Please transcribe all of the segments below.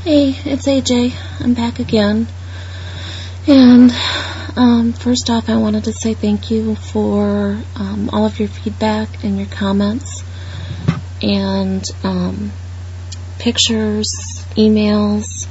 Hey, it's AJ. I'm back again. And first off, I wanted to say thank you for all of your feedback and your comments and pictures, emails,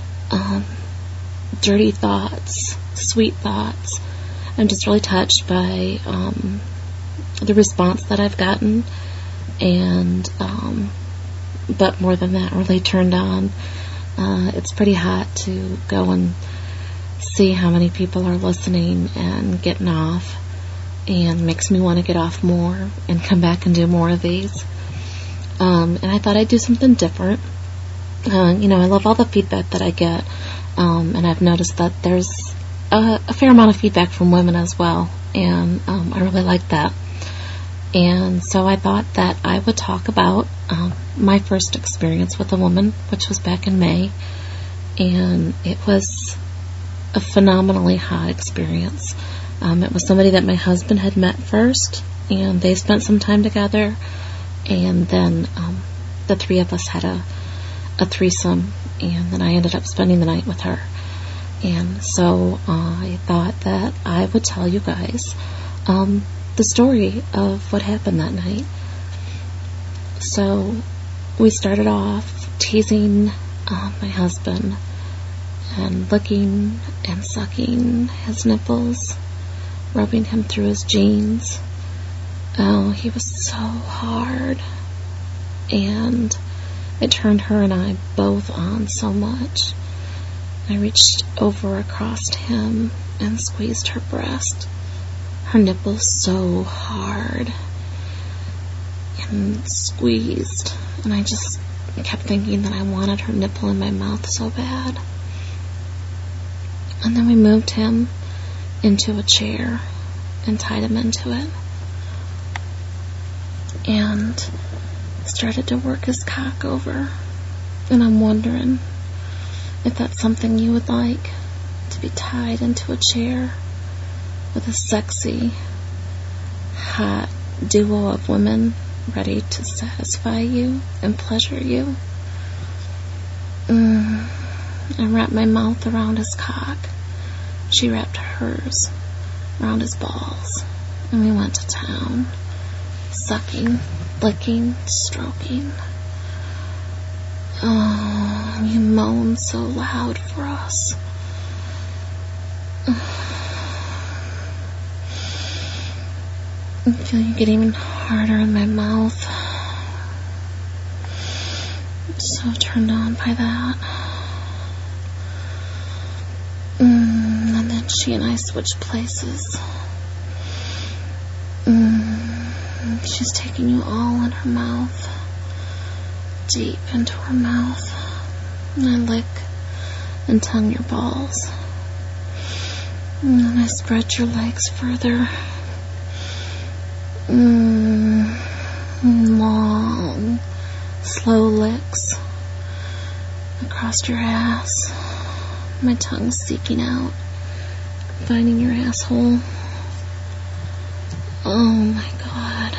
dirty thoughts, sweet thoughts. I'm just really touched by the response that I've gotten, and but more than that, really turned on. It's pretty hot to go and see how many people are listening and getting off, and makes me want to get off more and come back and do more of these. And I thought I'd do something different. I love all the feedback that I get, and I've noticed that there's a fair amount of feedback from women as well, and I really like that. And so I thought that I would talk about my first experience with a woman, which was back in May, and it was a phenomenally hot experience. It was somebody that my husband had met first, and they spent some time together, and then the three of us had a threesome, and then I ended up spending the night with her. And so I thought that I would tell you guys the story of what happened that night. So we started off teasing my husband and licking and sucking his nipples, rubbing him through his jeans. Oh, he was so hard, and it turned her and I both on so much. I reached over across him and squeezed her breast, her nipples so hard, and squeezed, and I just kept thinking that I wanted her nipple in my mouth so bad. And then we moved him into a chair and tied him into it, and started to work his cock over. And I'm wondering if that's something you would like, to be tied into a chair with a sexy, hot duo of women ready to satisfy you and pleasure you. I wrapped my mouth around his cock. She wrapped hers around his balls, and we went to town, sucking, licking, stroking. Oh, you moaned so loud for us. I feel you get even harder in my mouth. I'm so turned on by that. And then she and I switched places. She's taking you all in her mouth, deep into her mouth. And I lick and tongue your balls. And then I spread your legs further. Long, slow licks across your ass. My tongue seeking out, finding your asshole. Oh my God.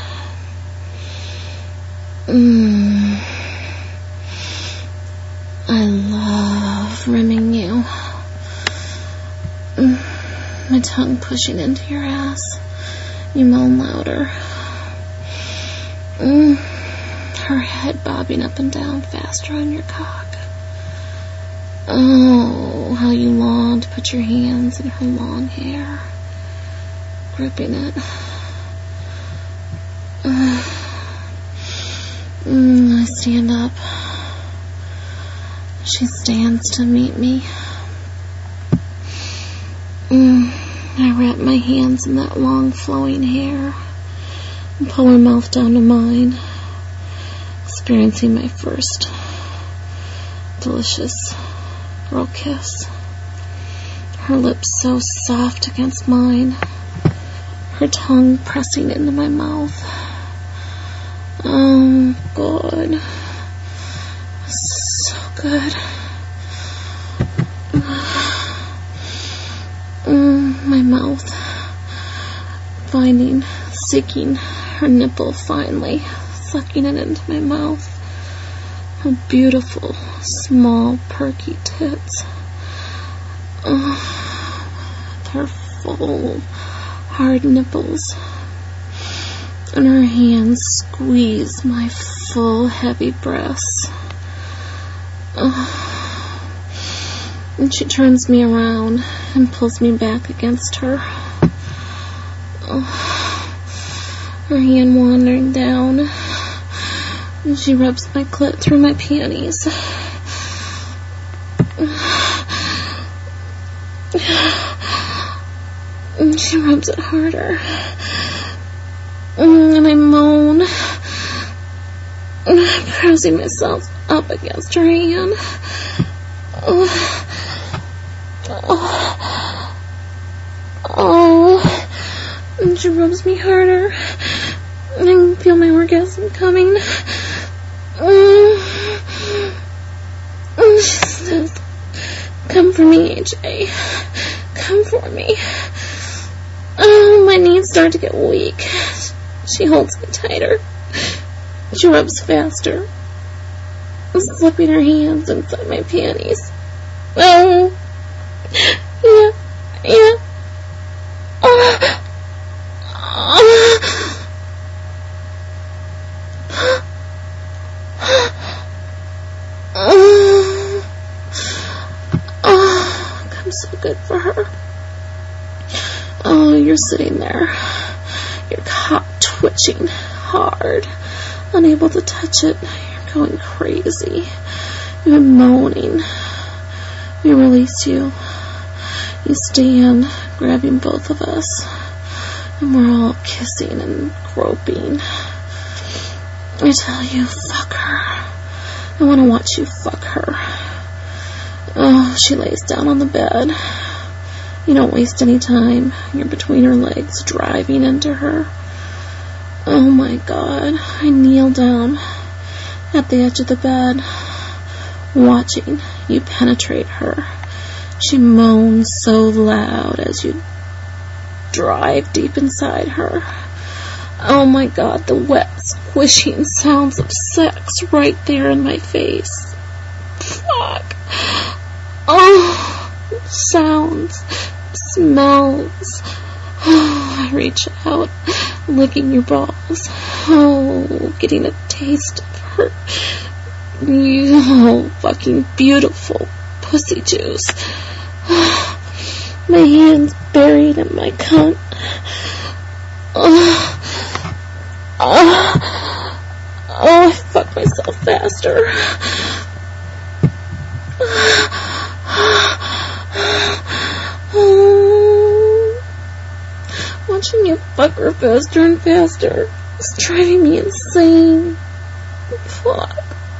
I love rimming you. My tongue pushing into your ass. You moan louder. Her head bobbing up and down faster on your cock. Oh, how you long to put your hands in her long hair, gripping it. I stand up. She stands to meet me. I wrap my hands in that long flowing hair and pull her mouth down to mine, experiencing my first delicious girl kiss. Her lips so soft against mine, her tongue pressing into my mouth. Oh, God. So good. My mouth finding, seeking her nipple finally, sucking it into my mouth. Her beautiful, small, perky tits. Her full, hard nipples. And her hands squeeze my full, heavy breasts. And she turns me around and pulls me back against her. Her hand wandering down, and she rubs my clit through my panties. And she rubs it harder. And I moan, rousing myself up against her hand. And she rubs me harder, and I can feel my orgasm coming. And she says, "Come for me, AJ. Come for me." My knees start to get weak. She holds me tighter. She rubs faster, slipping her hands inside my panties. Yeah. I'm so good for her. You're sitting there, your cock twitching hard, unable to touch it. You're going crazy. You're moaning. We release you. You stand, grabbing both of us, and we're all kissing and groping. I tell you, fuck her. I want to watch you fuck her. She lays down on the bed. You don't waste any time. You're between her legs, driving into her. Oh my God. I kneel down at the edge of the bed, watching you penetrate her. She moans so loud as you drive deep inside her. Oh my God, the wet, squishing sounds of sex right there in my face. Fuck. Sounds, smells. I reach out, licking your balls. Getting a taste of her fucking beautiful pussy juice. My hands buried in my cunt. I fuck myself faster. Watching you fuck her faster and faster is driving me insane. Fuck.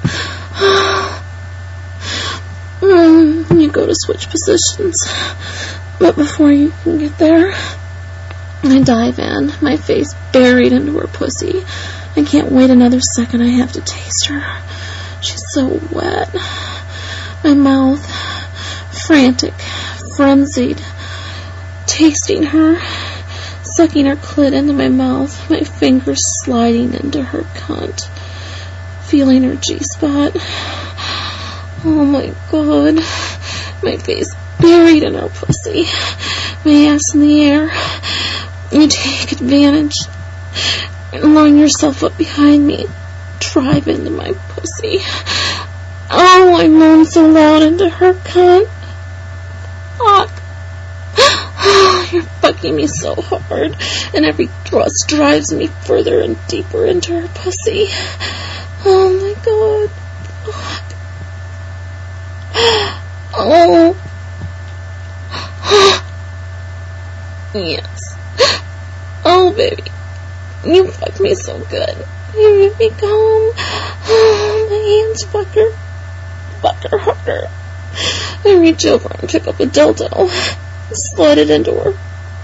You go to switch positions, but before you can get there, I dive in, my face buried into her pussy. I can't wait another second. I have to taste her. She's so wet. My mouth frantic, frenzied, tasting her, sucking her clit into my mouth, my fingers sliding into her cunt, feeling her G-spot. Oh my God, my face buried in her pussy, my ass in the air. You take advantage and line yourself up behind me, drive into my pussy. I moan so loud into her cunt. Fuck. You're fucking me so hard, and every thrust drives me further and deeper into her pussy. Oh my God. Fuck. Yes. Oh, baby. You fuck me so good. You make me come. My hands fuck her harder. I reach over and pick up a dildo, slide it into her.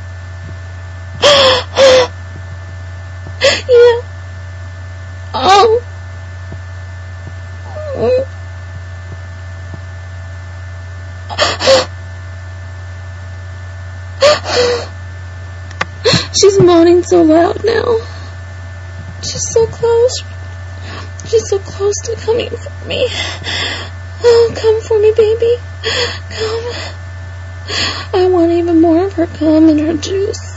Yeah. She's moaning so loud now. She's so close. She's so close to coming for me. Oh, come for me, baby. Come. I want even more of her cum and her juice.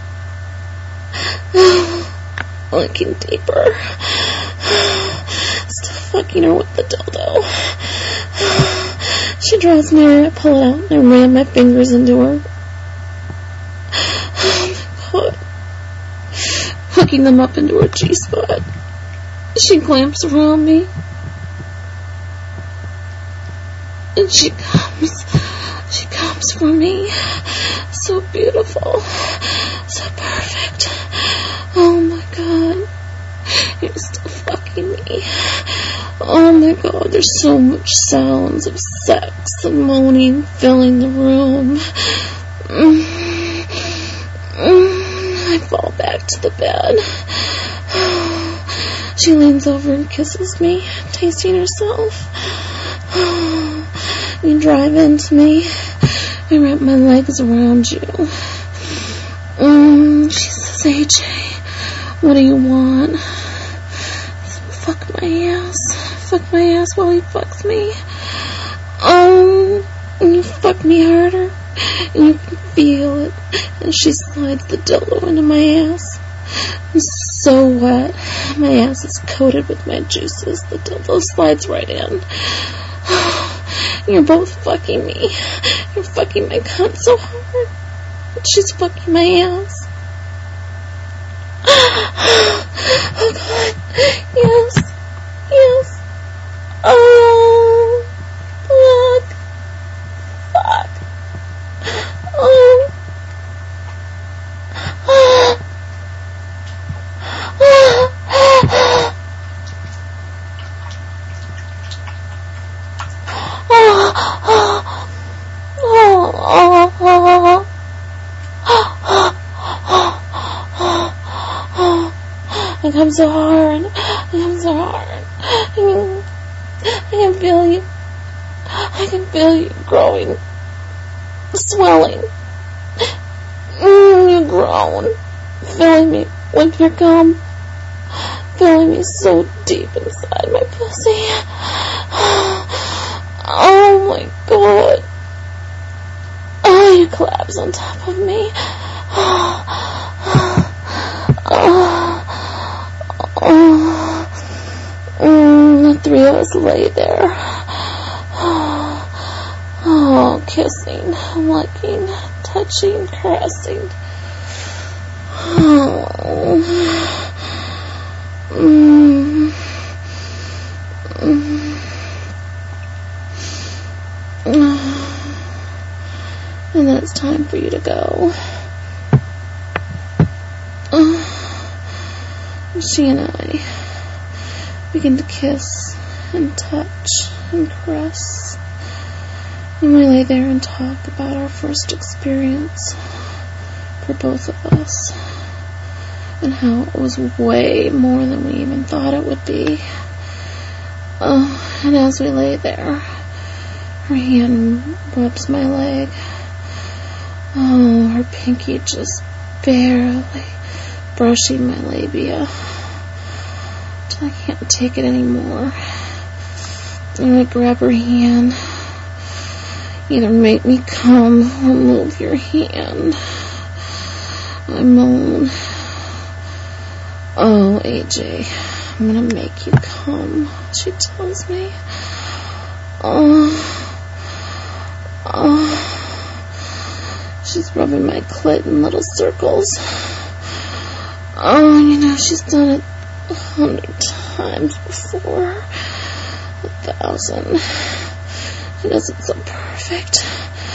Looking deeper. Still fucking her with the dildo. She draws near, I pull it out, and I ram my fingers into her. Oh my god. Hooking them up into her G-spot. She clamps around me. And she comes for me. So beautiful. So perfect. Oh my god. You're still fucking me. Oh my god, there's so much sounds of sex and moaning filling the room. I fall back to the bed. She leans over and kisses me, tasting herself. You drive into me. I wrap my legs around you. She says, AJ, what do you want? Fuck my ass. Fuck my ass while he fucks me. And you fuck me harder. And you can feel it. And she slides the dildo into my ass. I'm so wet. My ass is coated with my juices. The dildo slides right in. You're both fucking me. You're fucking my cunt so hard. She's fucking my ass. Oh god. Yes. Yes. Oh. Fuck. Fuck. Oh. I come so hard. I come so hard. I can feel you. I can feel you growing. Swelling. You grown. Filling me with your cum. Filling me so deep inside my pussy. Oh my god. Oh, you collapse on top of me. The three of us lay there. Oh, kissing, licking, touching, caressing. And then it's time for you to go. She and I begin to kiss and touch and caress. And we lay there and talk about our first experience for both of us. And how it was way more than we even thought it would be. And as we lay there, her hand rubs my leg. Oh, her pinky just barely brushing my labia. Till I can't take it anymore. And I grab her hand. Either make me come or move your hand. I moan. Oh, AJ, I'm gonna make you come, she tells me. She's rubbing my clit in little circles. You know, she's done it 100 times before. 1,000. She does it so perfect.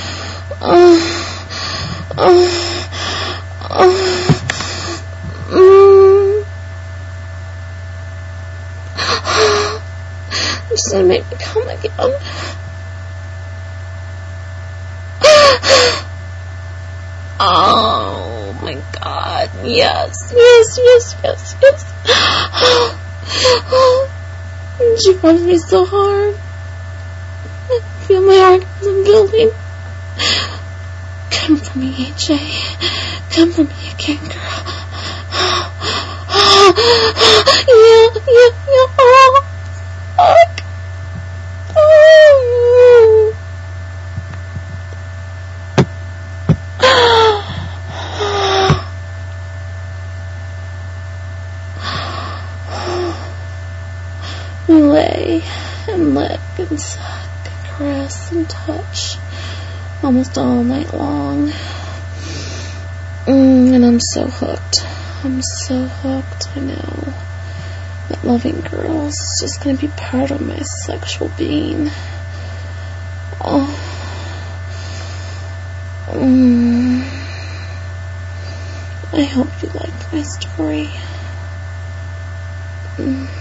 She's gonna make me come again. Oh my god, yes. She rubs me so hard. I feel my orgasm building. Come for me, AJ. Come for me again, girl. Yeah. We lay and lick and suck and caress and touch almost all night long. And I'm so hooked. I'm so hooked, I know. That loving girl is just going to be part of my sexual being. Oh. I hope you liked my story.